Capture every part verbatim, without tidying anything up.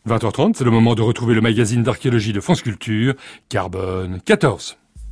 vingt heures trente, c'est le moment de retrouver le magazine d'archéologie de France Culture, Carbone quatorze.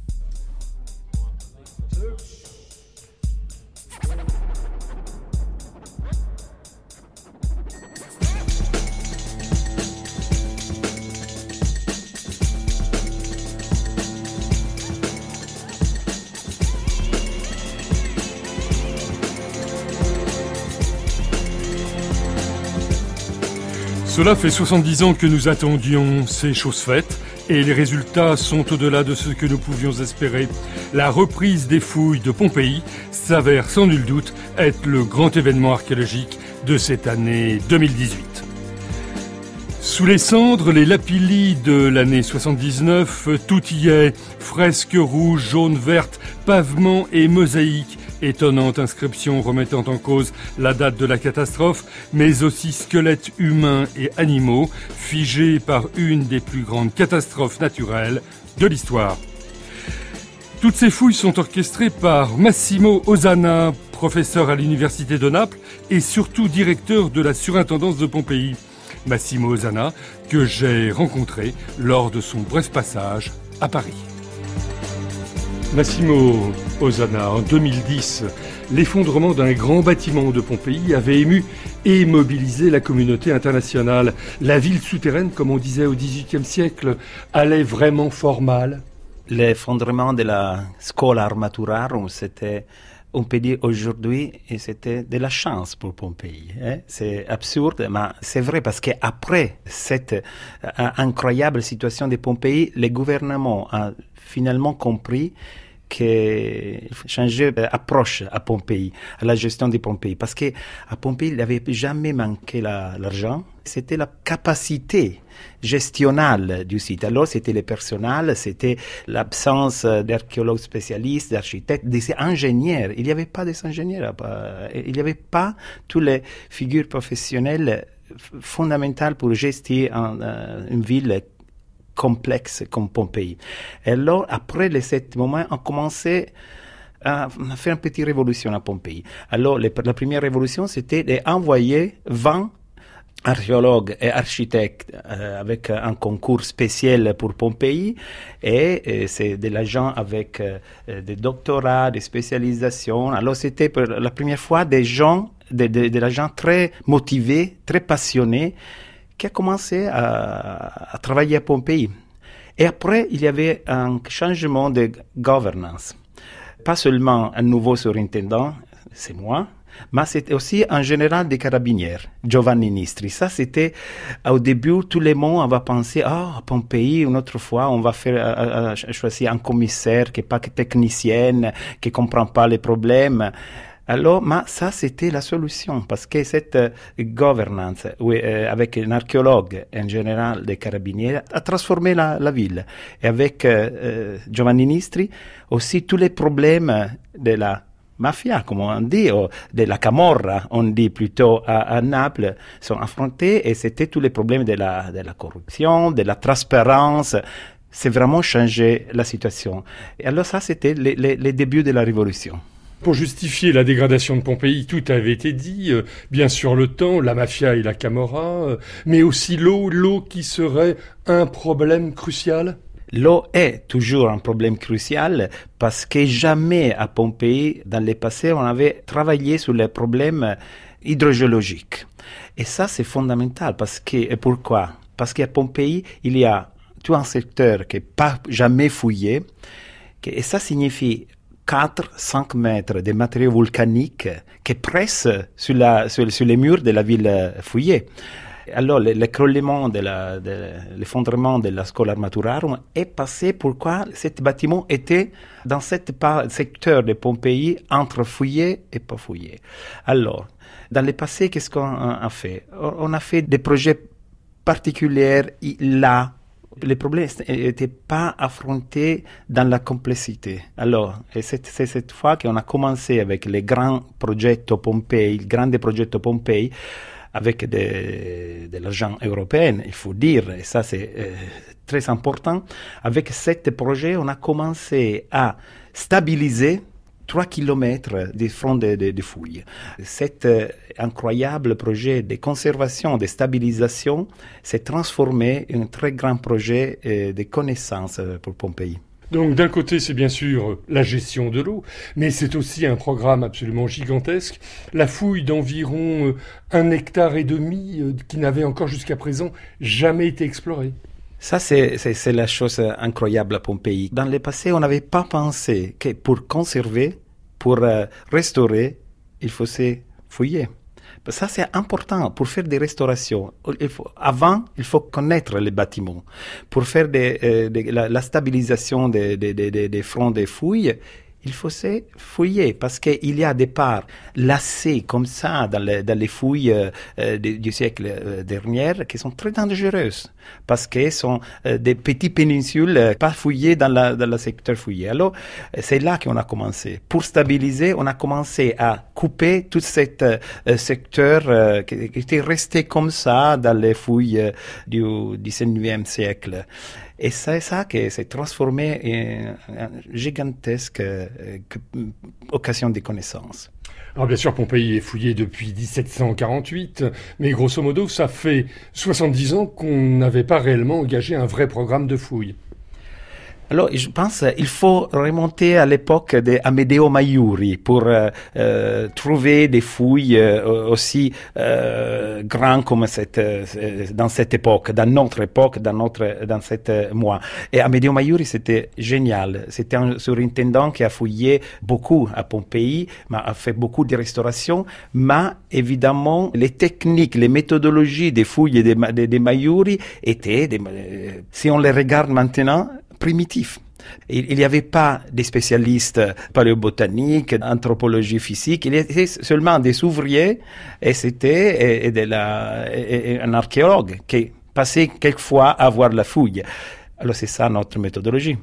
Cela fait soixante-dix ans que nous attendions ces choses faites et les résultats sont au-delà de ce que nous pouvions espérer. La reprise des fouilles de Pompéi s'avère sans nul doute être le grand événement archéologique de cette année deux mille dix-huit. Sous les cendres, les lapillis de l'année soixante-dix-neuf, tout y est, fresques rouges, jaunes, vertes, pavements et mosaïques. Étonnante inscription remettant en cause la date de la catastrophe, mais aussi squelettes humains et animaux figés par une des plus grandes catastrophes naturelles de l'histoire. Toutes ces fouilles sont orchestrées par Massimo Osanna, professeur à l'université de Naples et surtout directeur de la surintendance de Pompéi. Massimo Osanna, que j'ai rencontré lors de son bref passage à Paris. Massimo Osanna, en deux mille dix, l'effondrement d'un grand bâtiment de Pompéi avait ému et mobilisé la communauté internationale. La ville souterraine, comme on disait au dix-huitième siècle, allait vraiment fort mal. L'effondrement de la Scola Armaturarum, c'était, on peut dire aujourd'hui, et c'était de la chance pour Pompéi. Hein? C'est absurde, mais c'est vrai parce qu'après cette euh, incroyable situation de Pompéi, le gouvernement a finalement compris qu'il faut changer d'approche à Pompéi, à la gestion de Pompéi. Parce qu'à Pompéi, il n'avait jamais manqué la, l'argent. C'était la capacité gestionnelle du site. Alors, c'était le personnel, c'était l'absence d'archéologues spécialistes, d'architectes, des ingénieurs. Il n'y avait pas des ingénieurs. Il n'y avait pas toutes les figures professionnelles fondamentales pour gérer une ville complexe comme Pompéi. Et alors, après les sept moments, on commençait à faire une petite révolution à Pompéi. Alors, les, la première révolution, c'était d'envoyer vingt archéologues et architectes euh, avec un concours spécial pour Pompéi et, et c'est des gens avec euh, des doctorats, des spécialisations. Alors, c'était pour la première fois des gens, des, des, des gens très motivés, très passionnés, qui a commencé à, à travailler à Pompéi. Et après, il y avait un changement de gouvernance. Pas seulement un nouveau surintendant, c'est moi, mais c'était aussi un général des carabiniers, Giovanni Nistri. Ça, c'était, au début, tous les mots, on va penser, ah, oh, à Pompéi, une autre fois, on va faire, euh, euh, choisir un commissaire qui n'est pas technicienne, qui ne comprend pas les problèmes. Alors, mais ça, c'était la solution, parce que cette euh, gouvernance, oui, euh, avec un archéologue, un général des carabiniers, a transformé la, la ville. Et avec euh, euh, Giovanni Nistri, aussi tous les problèmes de la mafia, comme on dit, ou de la camorra, on dit plutôt à, à Naples, sont affrontés, et c'était tous les problèmes de la, de la corruption, de la transparence. C'est vraiment changé la situation. Et alors ça, c'était les, les, les débuts de la révolution. Pour justifier la dégradation de Pompéi, tout avait été dit, euh, bien sûr le temps, la mafia et la camorra, euh, mais aussi l'eau, l'eau qui serait un problème crucial. L'eau est toujours un problème crucial parce que jamais à Pompéi, dans le passé, on avait travaillé sur les problèmes hydrogéologiques. Et ça, c'est fondamental parce que, et pourquoi? Parce qu'à Pompéi, il y a tout un secteur qui n'est pas jamais fouillé, et ça signifie quatre à cinq mètres de matériaux volcaniques qui pressent sur, la, sur, sur les murs de la ville fouillée. Alors, l'écroulement, de la, de, l'effondrement de la Scola Armaturarum est passé pourquoi ce bâtiment était dans ce secteur de Pompéi entre fouillé et pas fouillé. Alors, dans le passé, qu'est-ce qu'on a fait? On a fait des projets particuliers là. Les problèmes n'étaient pas affrontés dans la complexité. Alors, et c'est, c'est cette fois qu'on a commencé avec les grands projets Pompéi, les grands projets Pompéi, avec de, de l'argent européen, il faut dire, et ça c'est euh, très important. Avec ce projet, on a commencé à stabiliser trois kilomètres des fronts de, de, de fouilles. Cet euh, incroyable projet de conservation, de stabilisation s'est transformé en un très grand projet euh, de connaissance pour Pompéi. Donc d'un côté, c'est bien sûr la gestion de l'eau, mais c'est aussi un programme absolument gigantesque, la fouille d'environ un hectare et demi qui n'avait encore jusqu'à présent jamais été exploré. Ça, c'est, c'est, c'est la chose incroyable à Pompéi. Dans le passé, on n'avait pas pensé que pour conserver, pour euh, restaurer, il faut se fouiller. Ça, c'est important pour faire des restaurations. Il faut, avant, il faut connaître les bâtiments. Pour faire des, euh, des, la, la stabilisation des, des, des, des fronts des fouilles, il faut se fouiller parce qu'il y a des parts lassées comme ça dans les, dans les fouilles euh, du, du siècle euh, dernier qui sont très dangereuses parce qu'elles sont euh, des petites péninsules euh, pas fouillées dans, la, dans le secteur fouillé. Alors, c'est là qu'on a commencé. Pour stabiliser, on a commencé à couper tout cet euh, secteur euh, qui, qui était resté comme ça dans les fouilles euh, du dix-neuvième siècle. Et c'est ça qui s'est transformé en une gigantesque euh, occasion de connaissances. Alors bien sûr, Pompéi est fouillé depuis dix-sept cent quarante-huit, mais grosso modo, ça fait soixante-dix ans qu'on n'avait pas réellement engagé un vrai programme de fouilles. Alors, je pense qu'il faut remonter à l'époque d'Amedeo Maiuri pour euh, euh, trouver des fouilles euh, aussi euh, grandes comme cette, euh, dans cette époque, dans notre époque, dans notre, dans cette euh, mois. Et Amedeo Maiuri, c'était génial. C'était un surintendant qui a fouillé beaucoup à Pompéi, a fait beaucoup de restaurations, mais évidemment, les techniques, les méthodologies des fouilles des, des, des Maiuri étaient, des, si on les regarde maintenant, primitif. Il n'y avait pas des spécialistes paléobotaniques, anthropologie physique, il y avait seulement des ouvriers et c'était et, et de la, et, et un archéologue qui passait quelquefois à voir la fouille. Alors c'est ça notre méthodologie.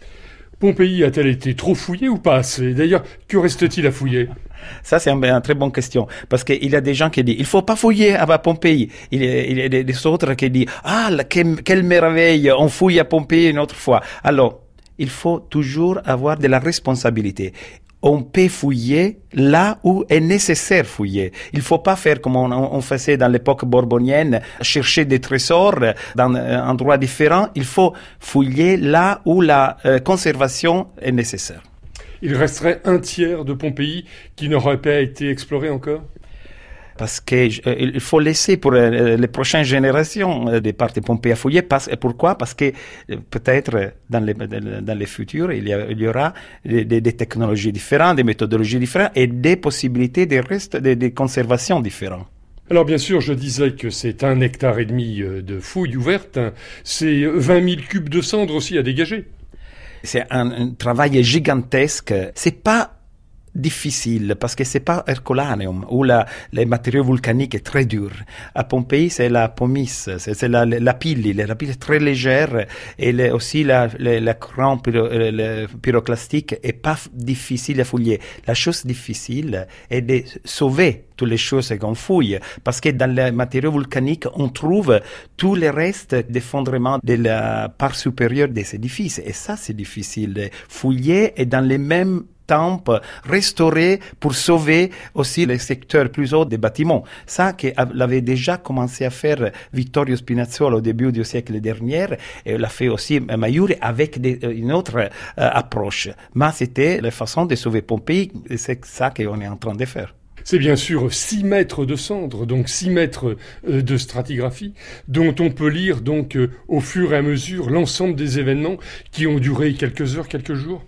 Pompéi a-t-elle été trop fouillée ou pas assez? D'ailleurs, que reste-t-il à fouiller? Ça, c'est une, une très bonne question. Parce qu'il y a des gens qui disent, il faut pas fouiller à Pompéi. Il y a, il y a des, des autres qui disent, ah, la, quelle, quelle merveille, on fouille à Pompéi une autre fois. Alors, il faut toujours avoir de la responsabilité. On peut fouiller là où est nécessaire fouiller. Il faut pas faire comme on, on faisait dans l'époque bourbonienne, chercher des trésors dans un endroit différent. Il faut fouiller là où la euh, conservation est nécessaire. Il resterait un tiers de Pompéi qui n'aurait pas été exploré encore? Parce qu'il euh, faut laisser pour euh, les prochaines générations euh, des parts de Pompéi à fouiller. Parce, pourquoi? Parce que euh, peut-être dans les, dans les futurs, il y, a, il y aura des, des technologies différentes, des méthodologies différentes et des possibilités de, reste, de, de conservation différentes. Alors bien sûr, je disais que c'est un hectare et demi de fouilles ouvertes, c'est vingt mille cubes de cendres aussi à dégager. C'est un, un travail gigantesque. C'est pas difficile parce que c'est pas Herculaneum où la, les matériaux volcaniques est très dur. À Pompéi, c'est la pomice, c'est, c'est la, la pile, la pile est très légère et les, aussi la, la, la crampe pyro, pyroclastique est pas difficile à fouiller. La chose difficile est de sauver toutes les choses qu'on fouille, parce que dans les matériaux volcaniques, on trouve tous les restes d'effondrement de la part supérieure des édifices. Et ça, c'est difficile de fouiller et dans les mêmes temps restaurer pour sauver aussi les secteurs plus hauts des bâtiments. Ça qu'avait déjà commencé à faire Vittorio Spinazzola au début du siècle dernier, et l'a fait aussi Maiuri avec des, une autre euh, approche. Mais c'était la façon de sauver Pompéi, et c'est ça qu'on est en train de faire. C'est bien sûr six mètres de cendres, donc six mètres euh, de stratigraphie, dont on peut lire donc euh, au fur et à mesure l'ensemble des événements qui ont duré quelques heures, quelques jours.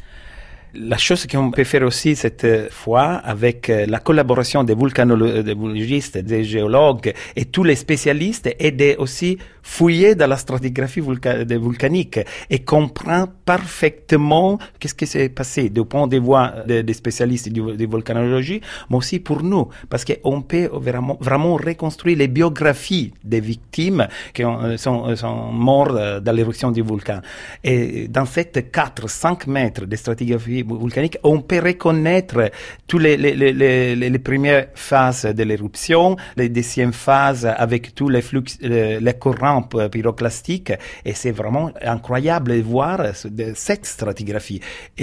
La chose qu'on peut faire aussi cette fois, avec la collaboration des volcanologistes, des géologues et tous les spécialistes, est de aussi fouiller dans la stratigraphie volca- volcanique et comprendre parfaitement qu'est-ce qui s'est passé du point de vue des, des spécialistes de, de volcanologie, mais aussi pour nous, parce qu'on peut vraiment, vraiment reconstruire les biographies des victimes qui ont, sont, sont mortes dans l'éruption du volcan. Et dans cette quatre à cinq mètres de stratigraphie volcanique, on peut reconnaître toutes les, les, les, les, les premières phases de l'éruption, les deuxièmes phases avec tous les flux, les, les courants pyroclastiques, et c'est vraiment incroyable de voir cette stratigraphie. Et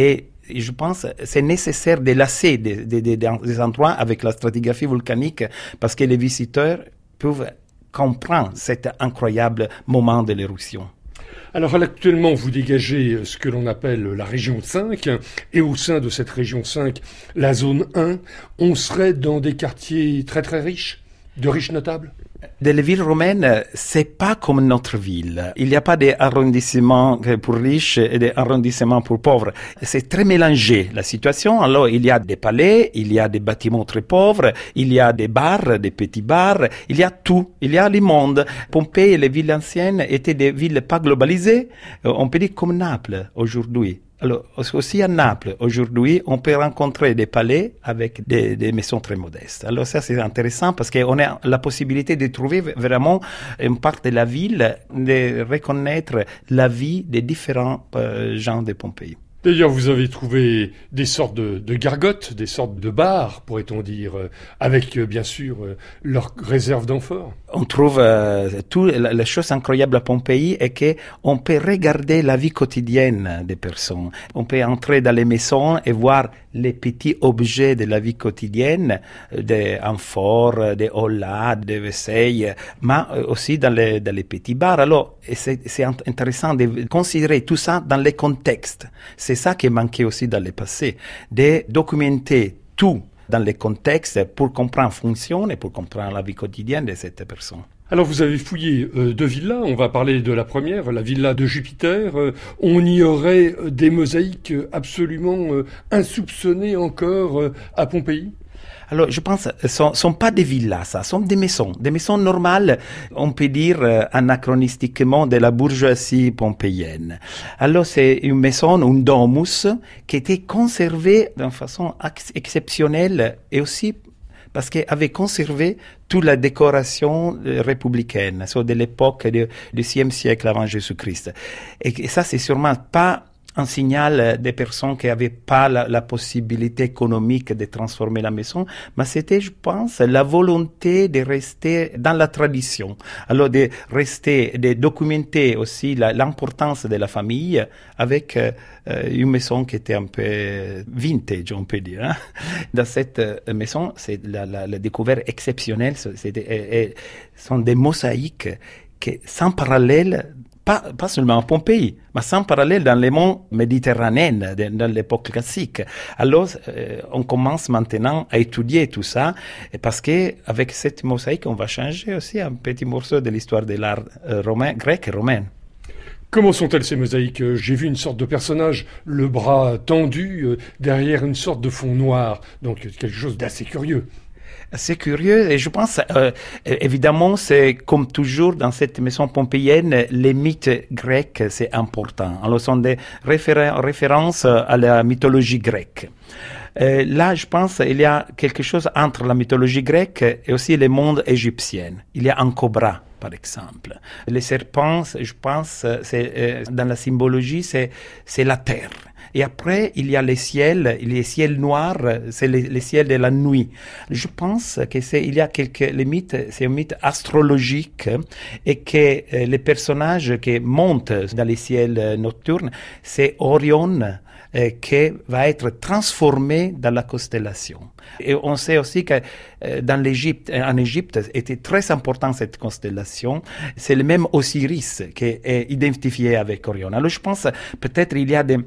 Et je pense que c'est nécessaire de lasser des, des, des, des endroits avec la stratigraphie volcanique parce que les visiteurs peuvent comprendre cet incroyable moment de l'éruption. Alors actuellement, vous dégagez ce que l'on appelle la région cinq, et au sein de cette région cinq, la zone un, on serait dans des quartiers très très riches, de riches notables? Dans les villes romaines, c'est pas comme notre ville. Il n'y a pas d'arrondissement pour riches et d'arrondissement pour pauvres. C'est très mélangé, la situation. Alors, il y a des palais, il y a des bâtiments très pauvres, il y a des bars, des petits bars, il y a tout. Il y a le monde. Pompéi et les villes anciennes étaient des villes pas globalisées. On peut dire comme Naples aujourd'hui. Alors, aussi à Naples, aujourd'hui, on peut rencontrer des palais avec des, des maisons très modestes. Alors ça, c'est intéressant parce qu'on a la possibilité de trouver vraiment une part de la ville, de reconnaître la vie des différents euh, gens de Pompéi. D'ailleurs, vous avez trouvé des sortes de, de gargotes, des sortes de bars, pourrait-on dire, avec bien sûr leur réserve d'amphore. On trouve euh, tout. La, la chose incroyable à Pompéi est que on peut regarder la vie quotidienne des personnes. On peut entrer dans les maisons et voir les petits objets de la vie quotidienne, des amphores, des hollas, des vaisselles, mais aussi dans les, dans les petits bars. Alors, c'est, c'est intéressant de considérer tout ça dans les contextes. C'est ça qui manquait aussi dans le passé, de documenter tout dans les contextes pour comprendre fonction et pour comprendre la vie quotidienne de cette personne. Alors vous avez fouillé euh, deux villas, on va parler de la première, la villa de Jupiter. Euh, on y aurait des mosaïques absolument euh, insoupçonnées encore euh, à Pompéi? Alors, je pense, ce sont, sont pas des villas, ça, sont des maisons, des maisons normales, on peut dire euh, anachronistiquement de la bourgeoisie pompéienne. Alors, c'est une maison, un domus, qui était conservée d'une façon ex- exceptionnelle et aussi parce qu'elle avait conservé toute la décoration euh, républicaine, soit de l'époque du, du sixième siècle avant Jésus-Christ. Et, et ça, c'est sûrement pas un signal des personnes qui n'avaient pas la, la possibilité économique de transformer la maison, mais c'était, je pense, la volonté de rester dans la tradition. Alors, de rester, de documenter aussi la, l'importance de la famille avec euh, une maison qui était un peu vintage, on peut dire. Hein. Dans cette euh, maison, c'est la, la, la découverte exceptionnelle, c'est des, et, et, sont des mosaïques qui, sans parallèle, Pas, pas seulement à Pompéi, mais sans parallèle dans les monts méditerranéens, dans l'époque classique. Alors, euh, on commence maintenant à étudier tout ça, parce que avec cette mosaïque, on va changer aussi un petit morceau de l'histoire de l'art euh, romain, grec et romain. Comment sont-elles ces mosaïques? J'ai vu une sorte de personnage, le bras tendu, euh, derrière une sorte de fond noir, donc quelque chose d'assez curieux. C'est curieux et je pense, euh, évidemment, c'est comme toujours dans cette maison pompéienne, les mythes grecs, c'est important. Alors, ce sont des référen- références à la mythologie grecque. Euh, là, je pense, il y a quelque chose entre la mythologie grecque et aussi le monde égyptien. Il y a un cobra, par exemple. Les serpents, je pense, c'est, euh, dans la symbologie, c'est, c'est la terre. Et après, il y a les ciels, les ciels noirs, c'est les, les ciels de la nuit. Je pense que c'est, il y a quelques, les mythes, c'est un mythe astrologique et que euh, les personnages qui montent dans les ciels nocturnes, c'est Orion, euh, qui va être transformé dans la constellation. Et on sait aussi que euh, dans l'Égypte, en Égypte, était très important cette constellation. C'est le même Osiris qui est identifié avec Orion. Alors je pense, peut-être il y a des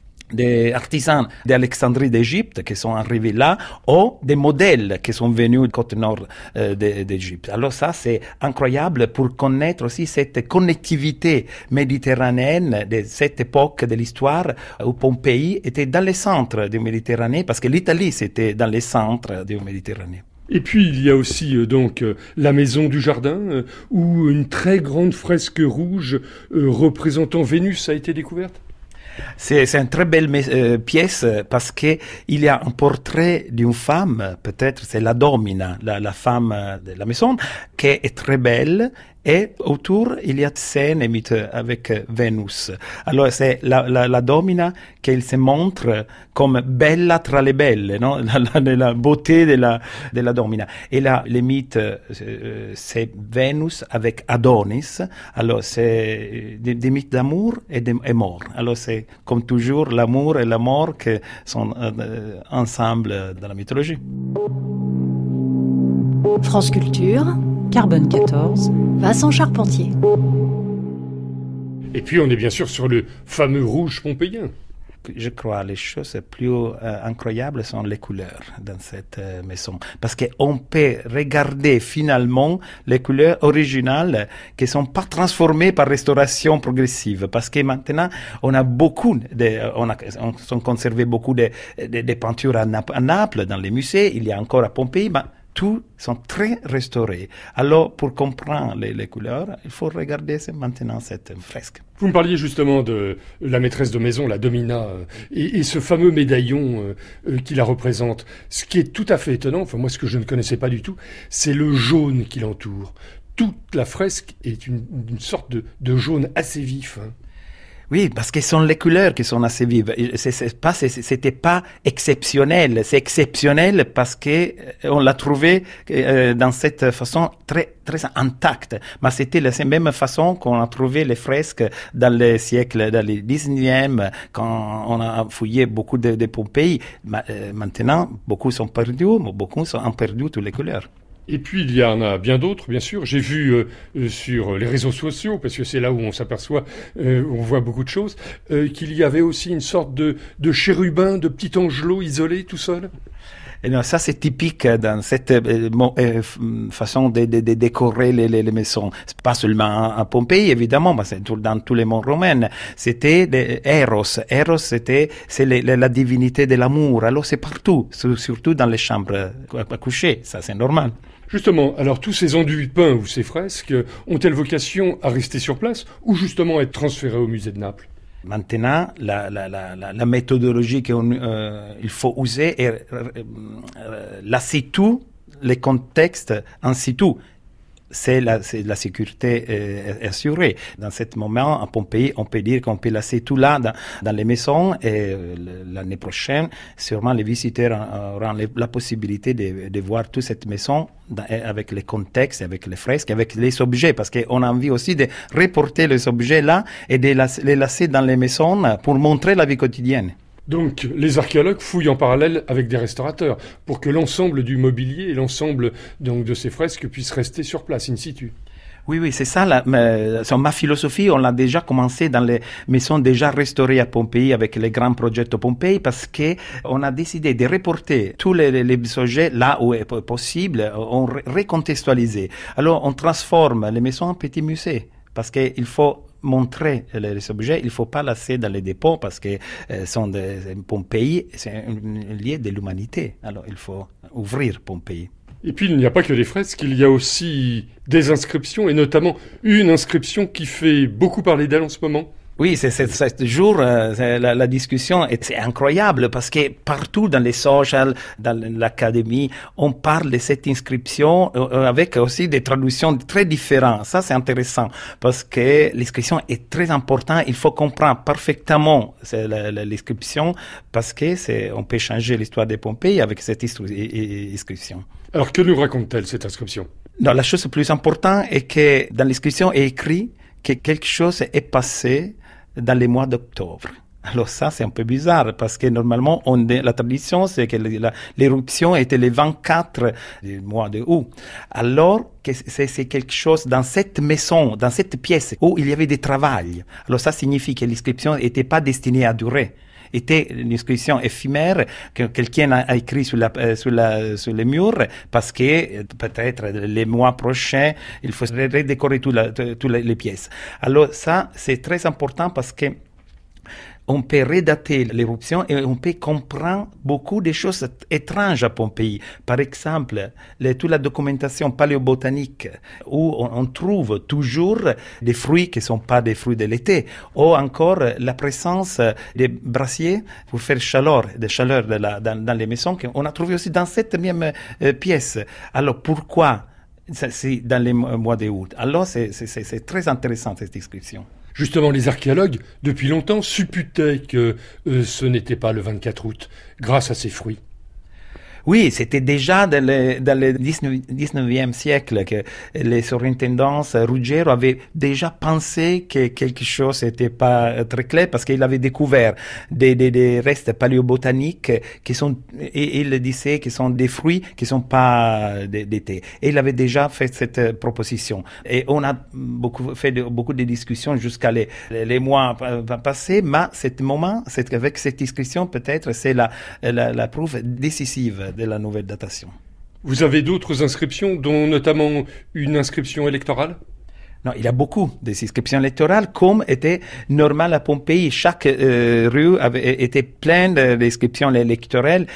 des artisans d'Alexandrie d'Égypte qui sont arrivés là, ou des modèles qui sont venus du côté nord euh, d'Égypte. Alors ça, c'est incroyable pour connaître aussi cette connectivité méditerranéenne de cette époque de l'histoire où Pompéi était dans le centre de Méditerranée, parce que l'Italie, c'était dans le centre de Méditerranée. Et puis il y a aussi euh, donc euh, la maison du jardin euh, où une très grande fresque rouge euh, représentant Vénus a été découverte. C'est, c'est une très belle euh, pièce parce que il y a un portrait d'une femme, peut-être c'est la domina, la, la femme de la maison, qui est très belle Et autour, il y a scène et mythe avec Vénus. Alors, c'est la, la, la Domina qu'elle se montre comme bella tra le belle, non? La, la, la beauté de la, de la Domina. Et là, les mythes, euh, c'est Vénus avec Adonis. Alors, c'est des, des mythes d'amour et de et mort. Alors, c'est comme toujours l'amour et la mort qui sont euh, ensemble dans la mythologie. France Culture, Carbone quatorze, Vincent Charpentier. Et puis on est bien sûr sur le fameux rouge pompéien. Je crois que les choses les plus euh, incroyables sont les couleurs dans cette euh, maison. Parce qu'on peut regarder finalement les couleurs originales qui ne sont pas transformées par restauration progressive. Parce que maintenant, on a beaucoup, de, on a on, on conservé beaucoup de, de, de peintures à, Nap- à Naples, dans les musées, il y a encore à Pompéi, mais tous sont très restaurés. Alors, pour comprendre les, les couleurs, il faut regarder maintenant cette fresque. Vous me parliez justement de la maîtresse de maison, la Domina, euh, et, et ce fameux médaillon euh, euh, qui la représente. Ce qui est tout à fait étonnant, enfin moi ce que je ne connaissais pas du tout, c'est le jaune qui l'entoure. Toute la fresque est une, une sorte de, de jaune assez vif. Hein. Oui, parce que ce sont les couleurs qui sont assez vives. C'est, c'est pas, c'est, c'était pas exceptionnel. C'est exceptionnel parce que euh, on l'a trouvé euh, dans cette façon très, très intacte. Mais c'était la même façon qu'on a trouvé les fresques dans les siècles, dans les dix-neuvième, quand on a fouillé beaucoup de, de Pompéi. Ma, euh, maintenant, beaucoup sont perdus, mais beaucoup sont, ont perdu toutes les couleurs. Et puis il y en a bien d'autres, bien sûr. J'ai vu euh, sur les réseaux sociaux, parce que c'est là où on s'aperçoit, euh, on voit beaucoup de choses, euh, qu'il y avait aussi une sorte de, de chérubin, de petit angelot isolé tout seul. Et non, ça, c'est typique dans cette euh, euh, façon de, de, de décorer les, les, les maisons. C'est pas seulement à Pompéi, évidemment, mais c'est tout, dans tous les monts romains. C'était des Eros. Eros, c'était c'est les, les, la divinité de l'amour. Alors, c'est partout, surtout dans les chambres à coucher. Ça, c'est normal. Justement, alors tous ces enduits peints ou ces fresques ont-elles vocation à rester sur place ou justement à être transférées au musée de Naples ? Maintenant, la, la, la, la méthodologie qu'il euh, faut user est euh, la situ, les contextes en situ. C'est la, c'est la sécurité euh, assurée. Dans ce moment, à Pompéi, on peut dire qu'on peut laisser tout là dans, dans les maisons et euh, l'année prochaine, sûrement les visiteurs auront la possibilité de, de voir toute cette maison dans, avec les contextes, avec les fresques, avec les objets, parce qu'on a envie aussi de reporter les objets là et de les laisser dans les maisons pour montrer la vie quotidienne. Donc, les archéologues fouillent en parallèle avec des restaurateurs pour que l'ensemble du mobilier et l'ensemble donc de ces fresques puissent rester sur place, in situ. Oui, oui, c'est ça. La, ma, ma philosophie, on l'a déjà commencé dans les maisons déjà restaurées à Pompéi avec les grands projets de Pompéi parce que on a décidé de reporter tous les, les, les objets là où est possible, on recontextualise. Alors, on transforme les maisons en petits musées parce qu'il faut montrer les, les objets, il ne faut pas laisser dans les dépôts parce que euh, sont des Pompéi, c'est un, un lieu de l'humanité. Alors il faut ouvrir Pompéi. Et puis il n'y a pas que des fresques, il y a aussi des inscriptions et notamment une inscription qui fait beaucoup parler d'elle en ce moment. Oui, c'est, c'est, c'est toujours euh, c'est, la, la discussion est c'est incroyable parce que partout dans les socials, dans l'académie, on parle de cette inscription euh, avec aussi des traductions très différentes. Ça, c'est intéressant parce que l'inscription est très importante. Il faut comprendre parfaitement c'est, la, la, l'inscription parce que c'est on peut changer l'histoire de Pompéi avec cette istru- inscription. Alors que nous raconte-t-elle cette inscription ? Non, la chose la plus importante est que dans l'inscription est écrit que quelque chose est passé dans les mois d'octobre. Alors ça, c'est un peu bizarre parce que normalement, on, la tradition, c'est que la, l'éruption était le vingt-quatre du mois de août. Alors que c'est, c'est quelque chose dans cette maison, dans cette pièce où il y avait des travails. Alors ça signifie que l'inscription n'était pas destinée à durer. Était une inscription éphémère que quelqu'un a écrit sur, la, euh, sur, la, sur les murs parce que peut-être les mois prochains, il faut redécorer toutes les pièces. Alors ça, c'est très important parce que on peut redater l'éruption et on peut comprendre beaucoup de choses étranges à Pompéi. Par exemple, les, toute la documentation paléobotanique où on, on trouve toujours des fruits qui ne sont pas des fruits de l'été, ou encore la présence des brassiers pour faire chaleur, des chaleurs de la, dans, dans les maisons qu'on a trouvé aussi dans cette même euh, pièce. Alors pourquoi Ça, c'est dans les mois d'août. Alors, c'est, c'est, c'est très intéressant, cette description. Justement, les archéologues, depuis longtemps, supputaient que euh, ce n'était pas le vingt-quatre août, grâce à ces fruits. Oui, c'était déjà dans le, dans le dix-neuvième siècle que les surintendants Ruggiero avaient déjà pensé que quelque chose n'était pas très clair parce qu'il avait découvert des, des, des restes paléobotaniques qui sont, et il disait que sont des fruits qui sont pas d'été. Et il avait déjà fait cette proposition. Et on a beaucoup fait de, beaucoup de discussions jusqu'à les, les mois passés, mais cet moment, c'est, avec cette discussion, peut-être, c'est la, la, la preuve décisive de la nouvelle datation. Vous avez d'autres inscriptions, dont notamment une inscription électorale ? Non, il y a beaucoup d'inscriptions électorales, comme était normal à Pompéi. Chaque euh, rue avait été pleine d'inscriptions électorales,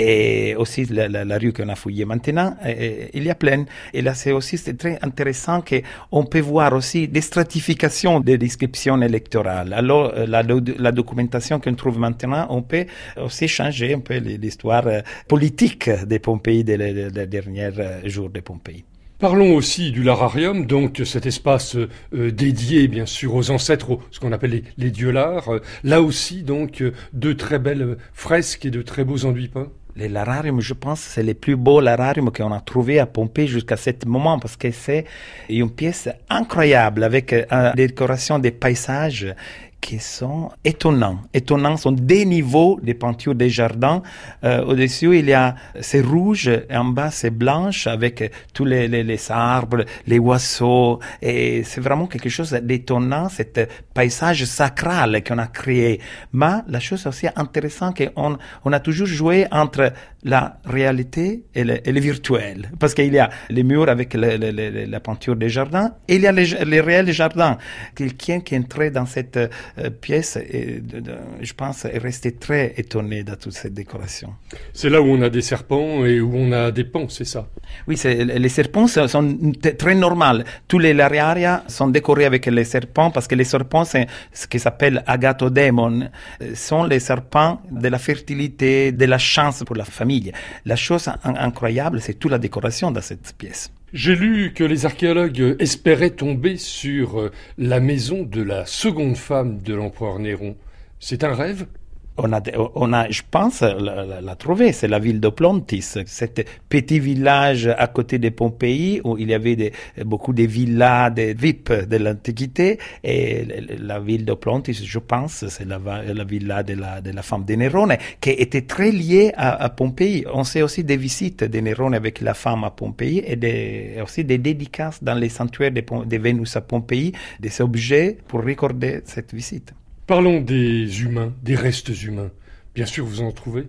et aussi la, la, la rue qu'on a fouillée maintenant, et, il y a plein. Et là, c'est aussi c'est très intéressant qu'on peut voir aussi des stratifications des inscriptions électorales. Alors, la, la documentation qu'on trouve maintenant, on peut aussi changer un peu l'histoire politique de Pompéi, des de, de, de derniers jours de Pompéi. Parlons aussi du lararium, donc cet espace euh, dédié bien sûr aux ancêtres, aux, ce qu'on appelle les, les dieux lards. Euh, là aussi donc euh, de très belles fresques et de très beaux enduits peints. Les larariums, je pense, c'est les plus beaux larariums qu'on a trouvés à Pompéi jusqu'à ce moment parce que c'est une pièce incroyable avec euh, des décorations des paysages qui sont étonnants. Étonnants sont des niveaux des peintures des jardins. Euh, au-dessus, il y a c'est rouge, et en bas c'est blanche avec tous les, les, les arbres, les oiseaux. Et c'est vraiment quelque chose d'étonnant, cet paysage sacral qu'on a créé. Mais la chose aussi intéressante, qu'on on a toujours joué entre la réalité et le, et le virtuel. Parce qu'il y a les murs avec le, le, le, la peinture des jardins et il y a les, les réels jardins. Quelqu'un qui entrait dans cette euh, pièce, et, de, de, je pense, est resté très étonné de toute cette décoration. C'est là où on a des serpents et où on a des pans, c'est ça? Oui, c'est, les serpents sont t- très normaux. Tous les lariaria sont décorés avec les serpents parce que les serpents, c'est ce qui s'appelle agathodémon, sont les serpents de la fertilité, de la chance pour la famille. La chose incroyable, c'est toute la décoration dans cette pièce. J'ai lu que les archéologues espéraient tomber sur la maison de la seconde femme de l'empereur Néron. C'est un rêve ? On a, on a, je pense, la, la, la trouvé, c'est la ville de Plontis, cet petit village à côté de Pompéi où il y avait des, beaucoup de villas, des V I P de l'Antiquité, et la ville de Plontis, je pense, c'est la, la villa de la, de la femme de Nérone, qui était très liée à, à Pompéi. On sait aussi des visites de Nérone avec la femme à Pompéi et des, aussi des dédicaces dans les sanctuaires de, de Vénus à Pompéi, des objets pour recorder cette visite. Parlons des humains, des restes humains. Bien sûr, vous en trouvez.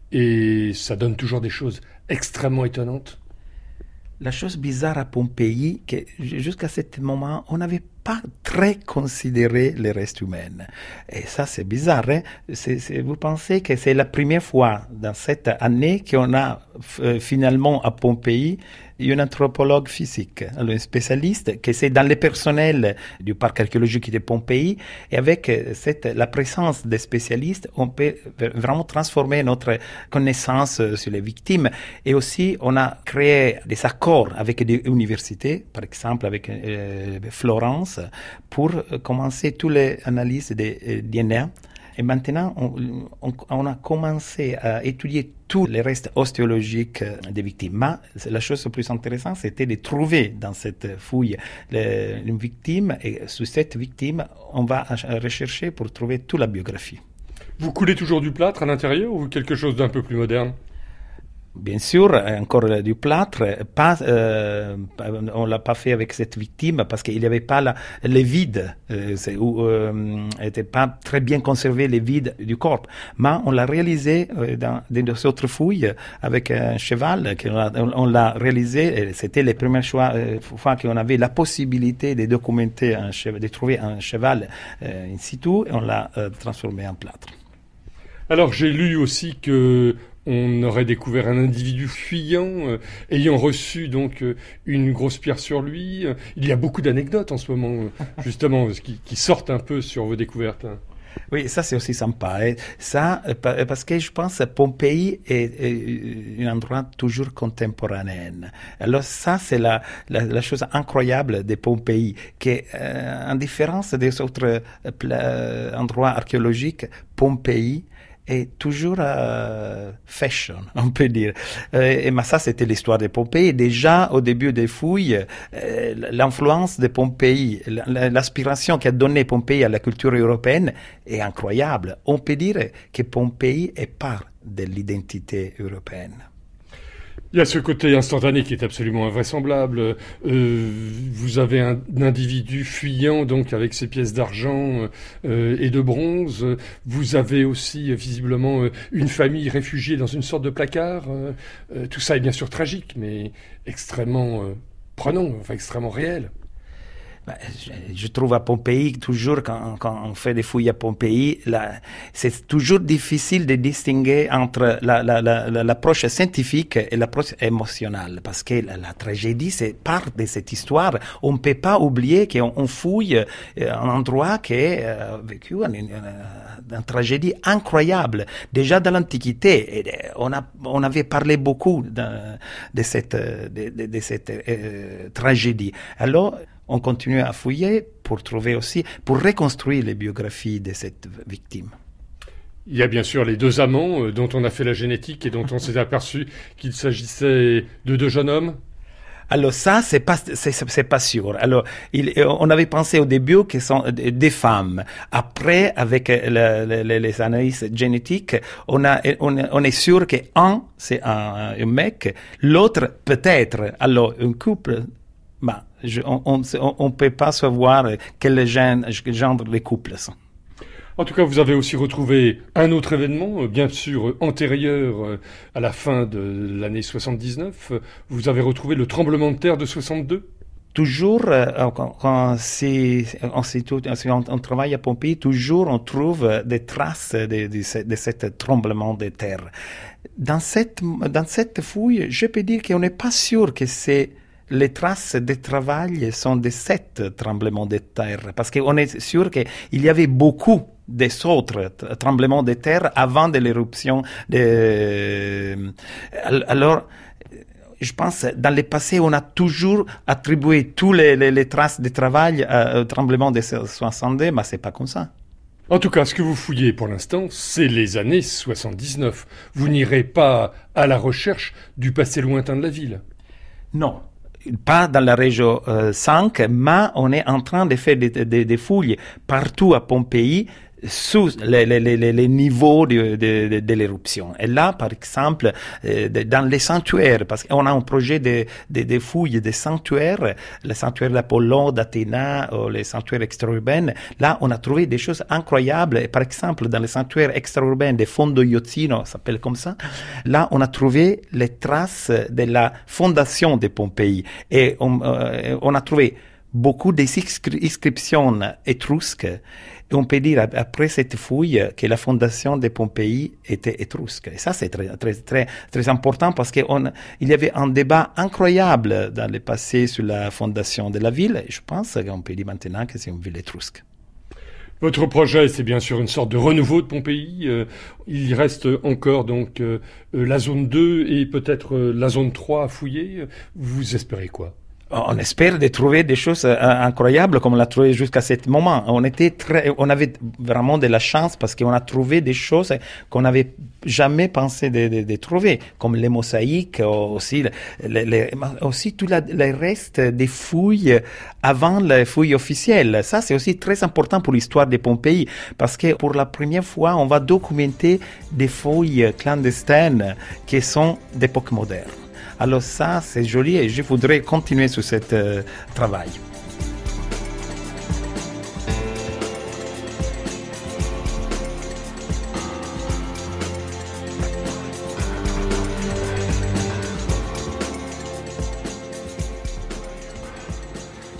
Et ça donne toujours des choses extrêmement étonnantes. La chose bizarre à Pompéi, que jusqu'à ce moment, on n'avait pas très considéré les restes humains. Et ça, c'est bizarre. Hein? C'est, c'est, vous pensez que c'est la première fois dans cette année qu'on a euh, finalement à Pompéi un anthropologue physique, un spécialiste, qui c'est dans le personnel du parc archéologique de Pompéi. Et avec cette, la présence des spécialistes, on peut vraiment transformer notre connaissance sur les victimes. Et aussi, on a créé des accords avec des universités, par exemple avec euh, Florence, pour commencer toutes les analyses des euh, D N A. Et maintenant, on, on, on a commencé à étudier tous les restes ostéologiques des victimes. Mais la chose la plus intéressante, c'était de trouver dans cette fouille le, une victime. Et sur cette victime, on va rechercher pour trouver toute la biographie. Vous coulez toujours du plâtre à l'intérieur ou quelque chose d'un peu plus moderne ? Bien sûr, encore du plâtre. Pas, euh, on l'a pas fait avec cette victime parce qu'il n'y avait pas la, les vides, euh, où euh, n'était pas très bien conservé les vides du corps. Mais on l'a réalisé euh, dans des autres fouilles avec un cheval. Qu'on a, on l'a réalisé. Et c'était les premières fois, euh, fois qu'on avait la possibilité de documenter un cheval, de trouver un cheval euh, in situ, et on l'a euh, transformé en plâtre. Alors j'ai lu aussi que on aurait découvert un individu fuyant, euh, ayant reçu donc euh, une grosse pierre sur lui. Il y a beaucoup d'anecdotes en ce moment, euh, justement, qui, qui sortent un peu sur vos découvertes. Hein. Oui, ça c'est aussi sympa. Et ça, parce que je pense que Pompéi est, est un endroit toujours contemporain. Alors ça, c'est la, la, la chose incroyable de Pompéi, que euh, en différence des autres euh, endroits archéologiques, Pompéi est toujours euh, fashion, on peut dire. Euh, et mais ça, c'était l'histoire de Pompéi. Déjà, au début des fouilles, euh, l'influence de Pompéi, l'aspiration qu'a donné Pompéi à la culture européenne est incroyable. On peut dire que Pompéi est part de l'identité européenne. Il y a ce côté instantané qui est absolument invraisemblable. Euh, vous avez un, un individu fuyant donc avec ses pièces d'argent euh, et de bronze. Vous avez aussi euh, visiblement euh, une famille réfugiée dans une sorte de placard. Euh, euh, tout ça est bien sûr tragique, mais extrêmement euh, prenant, enfin extrêmement réel. Je trouve à Pompéi, toujours quand, quand on fait des fouilles à Pompéi, là, c'est toujours difficile de distinguer entre la, la, la, l'approche scientifique et l'approche émotionnelle, parce que la, la tragédie, c'est part de cette histoire. On ne peut pas oublier qu'on on fouille un endroit qui a euh, vécu une, une, une, une tragédie incroyable. Déjà dans l'Antiquité, on, a, on avait parlé beaucoup de, de cette, de, de, de cette euh, tragédie. Alors, on continue à fouiller pour trouver aussi, pour reconstruire les biographies de cette victime. Il y a bien sûr les deux amants euh, dont on a fait la génétique et dont on s'est aperçu qu'il s'agissait de deux jeunes hommes. Alors ça, c'est pas, c'est, c'est pas sûr. Alors, il, on avait pensé au début que sont des femmes. Après, avec le, le, les analyses génétiques, on a, on, on est sûr que un, c'est un, un mec, l'autre peut-être. Alors, un couple, bah, je, on ne peut pas savoir quel genre, genre les couples sont. En tout cas, vous avez aussi retrouvé un autre événement, bien sûr antérieur à la fin de l'année soixante-dix-neuf. Vous avez retrouvé le tremblement de terre de soixante-deux. Toujours, euh, quand, quand c'est, on, on, on travaille à Pompéi, toujours on trouve des traces de, de, de, de ce tremblement de terre. Dans cette, dans cette fouille, je peux dire qu'on n'est pas sûr que c'est les traces de travail sont de sept tremblements de terre, parce qu'on est sûr qu'il y avait beaucoup des autres tremblements de terre avant de l'éruption de... Alors, je pense, dans le passé, on a toujours attribué tous les, les, les traces de travail au tremblement de soixante-deux, mais c'est pas comme ça. En tout cas, ce que vous fouillez pour l'instant, c'est les années soixante-dix-neuf. Vous n'irez pas à la recherche du passé lointain de la ville. Non. Pas dans la région euh, cinq, mais on est en train de faire des, des, des fouilles partout à Pompéi sous les, les, les, les niveaux de, de, de, de l'éruption. Et là, par exemple, euh, dans les sanctuaires, parce qu'on a un projet de, de, de fouilles des sanctuaires, le sanctuaire d'Apollon, d'Athéna, ou les sanctuaires extra-urbains, là, on a trouvé des choses incroyables. Et par exemple, dans les sanctuaires extra-urbains de Fondo Iozzino, ça s'appelle comme ça, là, on a trouvé les traces de la fondation de Pompéi. Et on, euh, on a trouvé beaucoup d'inscriptions étrusques. Et on peut dire, après cette fouille, que la fondation de Pompéi était étrusque. Et ça, c'est très, très, très, très important parce qu'il y avait un débat incroyable dans le passé sur la fondation de la ville. Et je pense qu'on peut dire maintenant que c'est une ville étrusque. Votre projet, c'est bien sûr une sorte de renouveau de Pompéi. Euh, il reste encore donc euh, la zone deux et peut-être euh, la zone trois à fouiller. Vous espérez quoi ? On espère de trouver des choses euh, incroyables comme on l'a trouvé jusqu'à ce moment. On était très, on avait vraiment de la chance parce qu'on a trouvé des choses qu'on n'avait jamais pensé de, de, de trouver, comme les mosaïques, aussi, les, les, aussi tout la, le reste des fouilles avant les fouilles officielles. Ça, c'est aussi très important pour l'histoire de Pompéi parce que pour la première fois, on va documenter des fouilles clandestines qui sont d'époque moderne. Alors ça, c'est joli et je voudrais continuer sur ce euh, travail.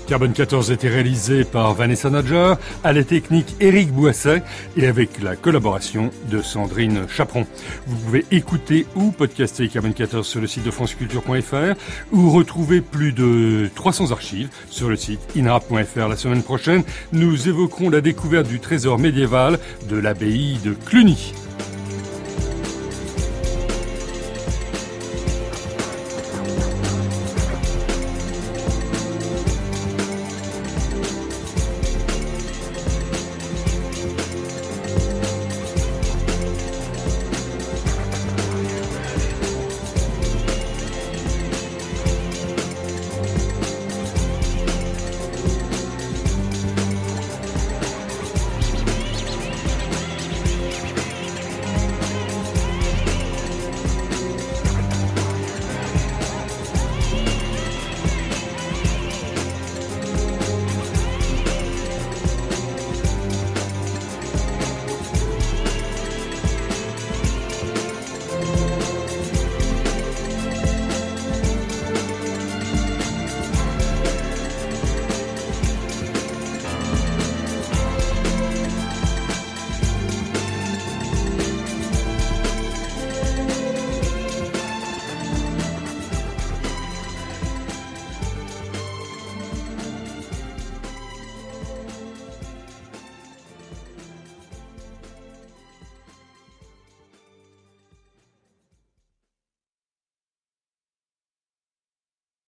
Carbone quatorze a été réalisé par Vanessa Nadjar, à la technique Éric Boisset et avec la collaboration de Sandrine Chaperon. Vous pouvez écouter ou podcaster Carbone quatorze sur le site de franceculture point f r ou retrouver plus de trois cents archives sur le site inrap point f r. La semaine prochaine, nous évoquerons la découverte du trésor médiéval de l'abbaye de Cluny.